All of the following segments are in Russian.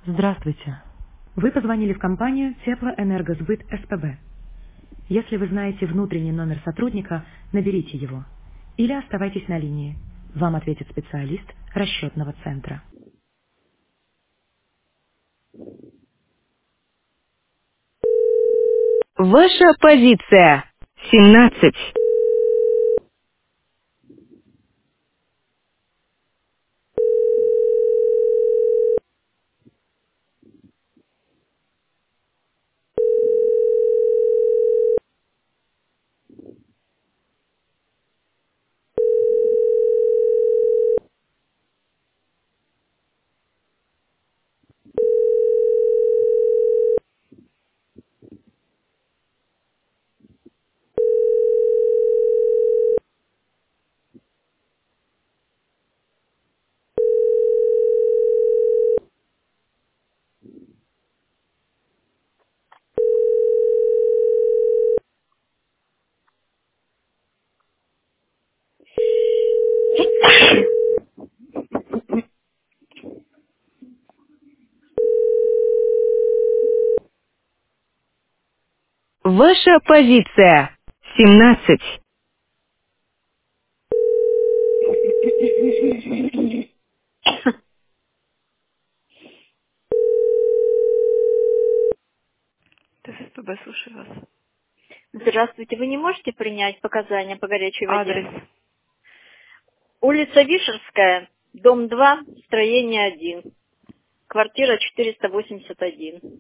Здравствуйте. Вы позвонили в компанию Теплоэнергосбыт СПБ. Если вы знаете внутренний номер сотрудника, наберите его. Или оставайтесь на линии. Вам ответит специалист расчетного центра. Ваша позиция. 17. Ваша позиция. 17. ТСПБ, слушаю вас. Здравствуйте. Вы не можете принять показания по горячей воде? Адрес. Улица Вишерская, дом 2, строение 1, квартира 481.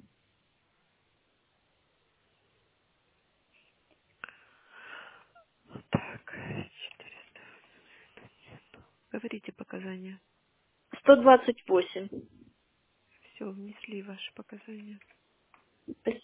Так, 400. Говорите показания. 128. Все, внесли ваши показания. Спасибо.